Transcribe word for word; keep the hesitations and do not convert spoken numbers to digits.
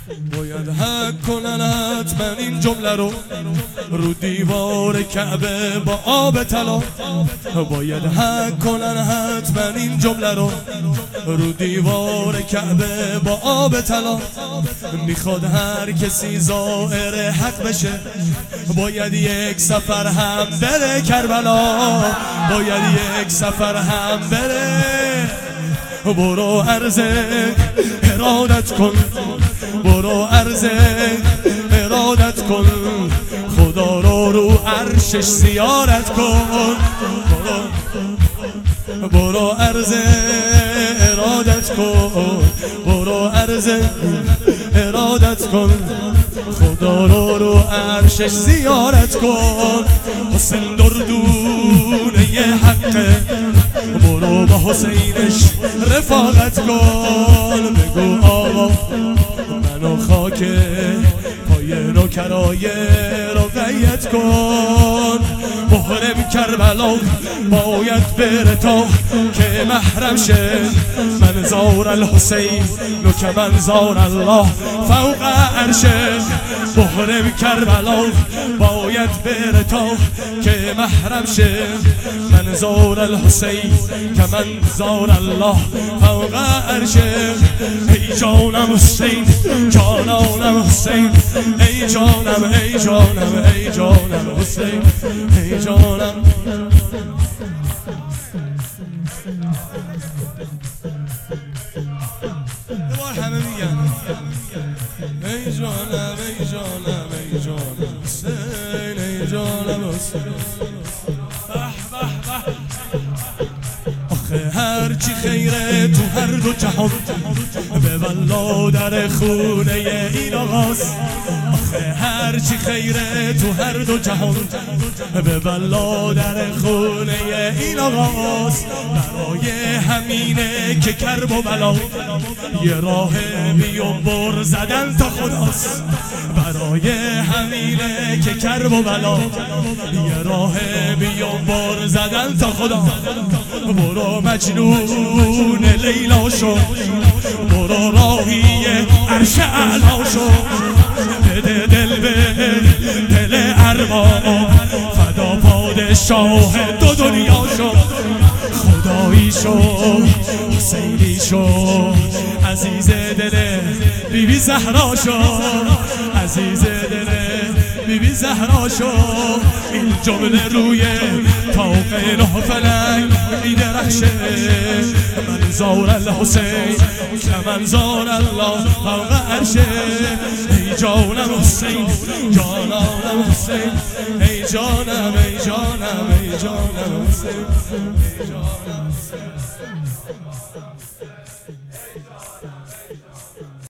باید حق کنن حتما این جمله رو رو دیوار کعبه با آب طلا. باید حق کنن حتما این جمله رو رو دیوار کعبه با آب طلا. میخواد هر کسی ظاهر حق بشه، باید یک سفر هم بره کربلا. باید یک سفر هم بره. برو عرض ارادت کن، برو عرض ارادت کن، خدا رو رو عرشش زیارت کن. برو, برو عرض ارادت کن، برو عرض ارادت کن، خدا رو رو عرشش زیارت کن. حسین دردونه یه حقه، برو با حسینش رفاقت کن. بگو آقا منو خاک پای نوکرای رقیت کن. محرم کربلا باید بره تا که محرم شه. من زار الحسین نو که من زار الله فوق عرشه. محرم کربلا باید بره تا که محرم شه. من زار الحسین که من زار الله فوق عرشه. ای جانم حسین، جانم حسین، ای جانم، ای جانم، ای جانم حسین، ای جانم. دوبار همه میگن ای جانم، ای جانم، ای جانم حسین، ای جانم حسین. آخه هرچی خیره تو هر دو جهان به والله در خونه این آقاست. آخه هرچی خیره تو هر دو جهان به والله در خونه این آقاست. برای همینه که کرب و بلا یه راه بیون بر زدن تا خداست. برای همینه که کرب و بلا یه راه بیون بر زدن تا خدا. برو مجنون لیلا شو، برو راهی عرش اعلا شو. بده دل به دل ارباب، فدا پادشاه دو دنیا شو. خدایی شو، حسینی شو، عزیز دل بی بی زهرا شو. عزیز دل بی بی زهرا شو. این جمله روی طاق نه فلک میدرخشه. من زار الحسین که من زار الله فوق عرشه. ای جانم حسین، جانم حسین، ای جانم، ای جانم، ای جانم حسین، ای جانم حسین.